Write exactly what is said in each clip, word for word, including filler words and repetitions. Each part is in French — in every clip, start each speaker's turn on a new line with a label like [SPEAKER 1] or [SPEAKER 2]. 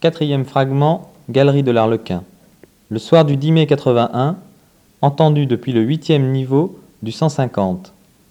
[SPEAKER 1] Quatrième fragment, Galerie de l'Arlequin. Le soir du dix mai quatre-vingt-un, entendu depuis le huitième niveau du cent cinquante.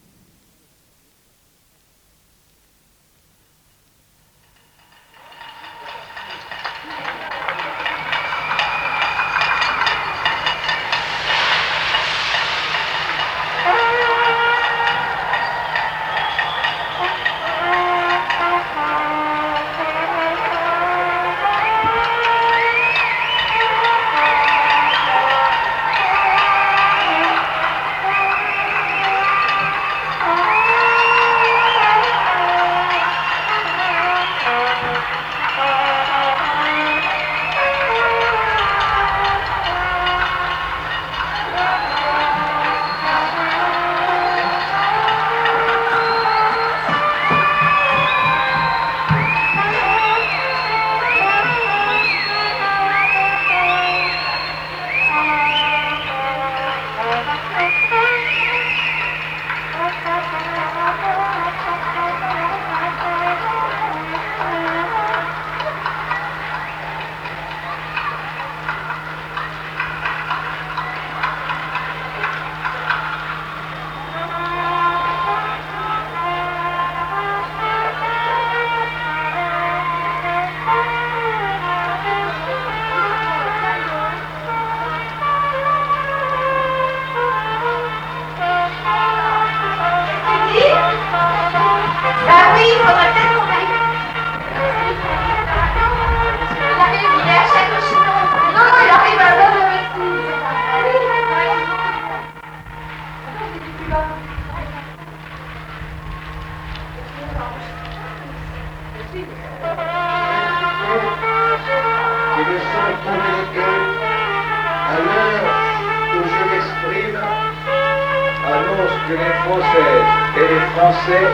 [SPEAKER 2] Que les Françaises et les Français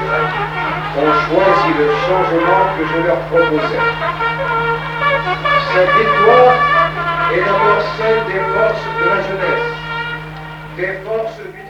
[SPEAKER 2] ont choisi le changement que je leur proposais. Cette victoire est d'abord celle des forces de la jeunesse, des forces du